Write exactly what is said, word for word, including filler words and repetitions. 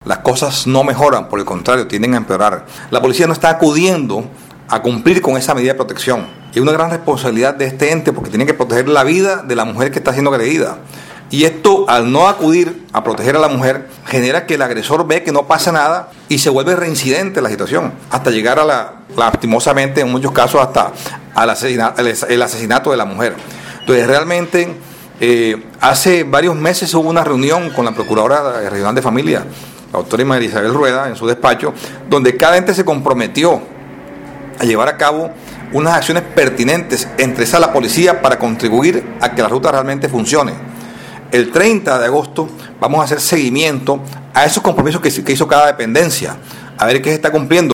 Las cosas no mejoran, por el contrario, tienden a empeorar. La policía no está acudiendo a cumplir con esa medida de protección. Y es una gran responsabilidad de este ente porque tiene que proteger la vida de la mujer que está siendo agredida. Y esto, al no acudir a proteger a la mujer, genera que el agresor ve que no pasa nada y se vuelve reincidente la situación, hasta llegar a la, lastimosamente en muchos casos, hasta al asesinato, el asesinato de la mujer. Entonces, realmente, eh, hace varios meses hubo una reunión con la Procuradora Regional de Familia, la doctora María Isabel Rueda, en su despacho, donde cada ente se comprometió a llevar a cabo unas acciones pertinentes, entre esas la policía, para contribuir a que la ruta realmente funcione. El treinta de agosto vamos a hacer seguimiento a esos compromisos que, que hizo cada dependencia, a ver qué se está cumpliendo.